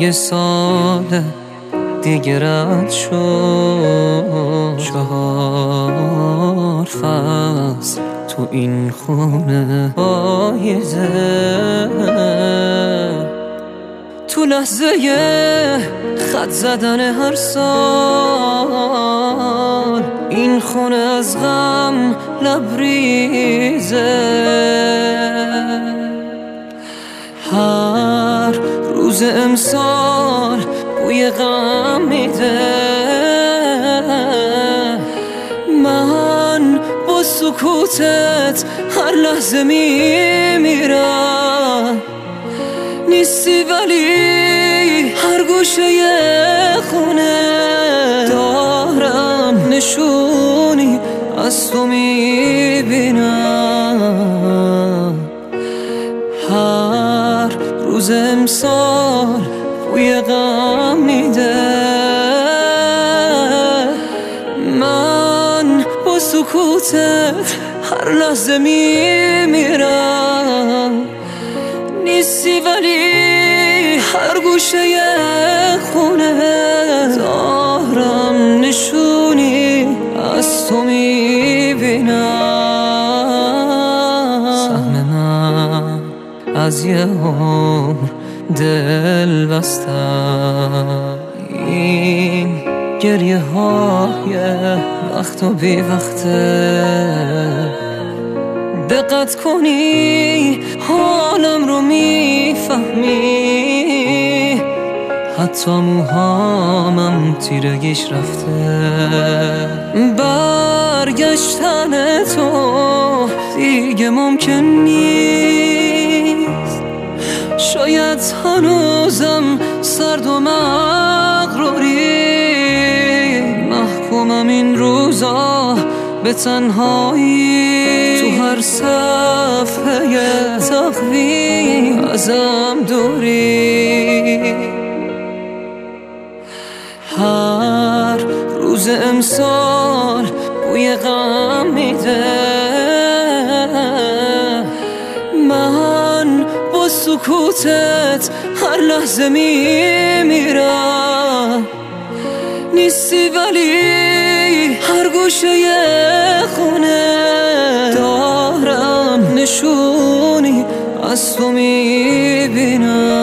یه سال دیگه رد شد، 4 فصل تو این خونه پاییزه. تو لحظه خط زدن هر سال این خونه از غم لبریزه. هر روز امسال بوی غم میده. من با سکوتت هر لحظه میمیرم. نیستی ولی هر گوشه خونه دارم نشونی از تو میبینم. هر روز امسال بوی غم میده. من با سکوتت هر لحظه میمیرم. نیستی ولی هر گوشه خونه دارم نشونی از تو میبینم. سهم من از یه عمر دل بستم. این گریه های وقت و بی وقته. دقت کنی حالم رو میفهمی. حتی موهامم تیرگیش رفته. برگشتن تو دیگه ممکن نیست. شاید هنوزم سرد و مغروری. محکومم این روزا به تنهایی. تو هر صفحه تقویم ازم دوری. هر روز امسال بوی غم میده. من با سکوتت هر لحظه میمیرم. نیستی ولی هر گوشه خونه دارم نشونی از تو میبینم.